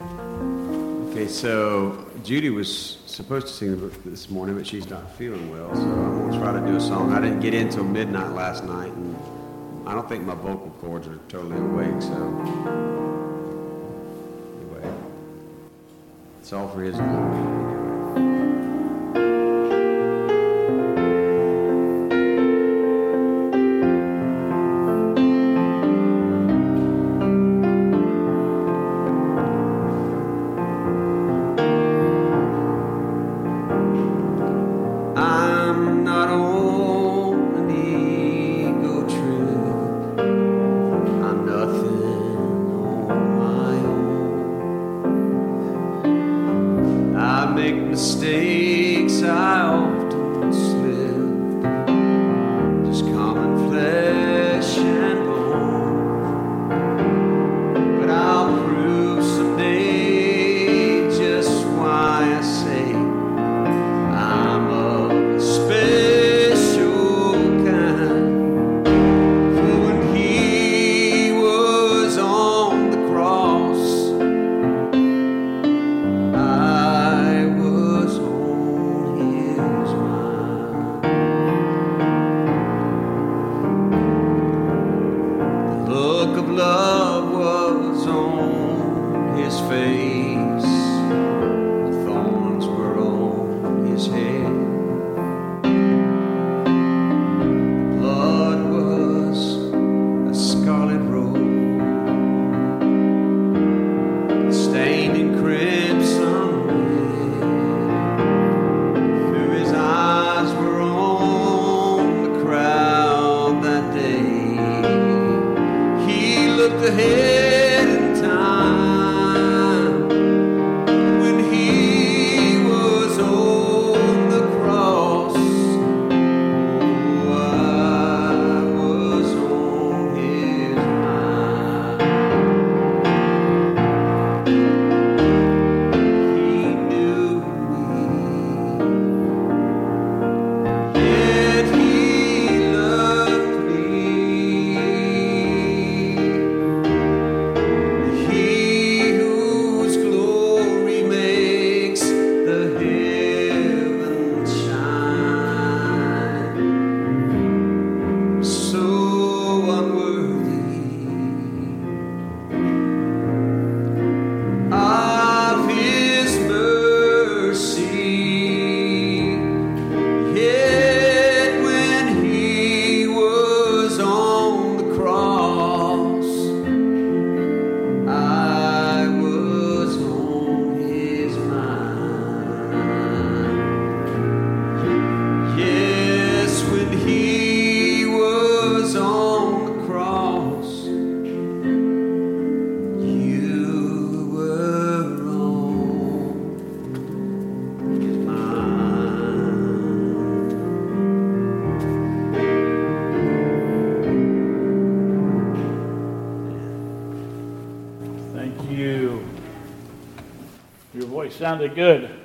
Okay, so Judy was supposed to sing this morning, but she's not feeling well, so I'm going to try to do a song. I didn't get in until midnight last night, and I don't think my vocal cords are totally awake, so anyway, it's all for His glory. Mistakes I often slip, just common flesh and bone. But I'll prove someday just why I say I'm of a special kind. For when He was on the cross, love was on His face, the thorns were on His head, blood was a scarlet robe, stained in crimson red. Through His eyes were on the crowd that day. Looked ahead in time when He was on the cross. Oh, I was on His mind. He knew me, yet He loved me. Thank you. Your voice sounded good.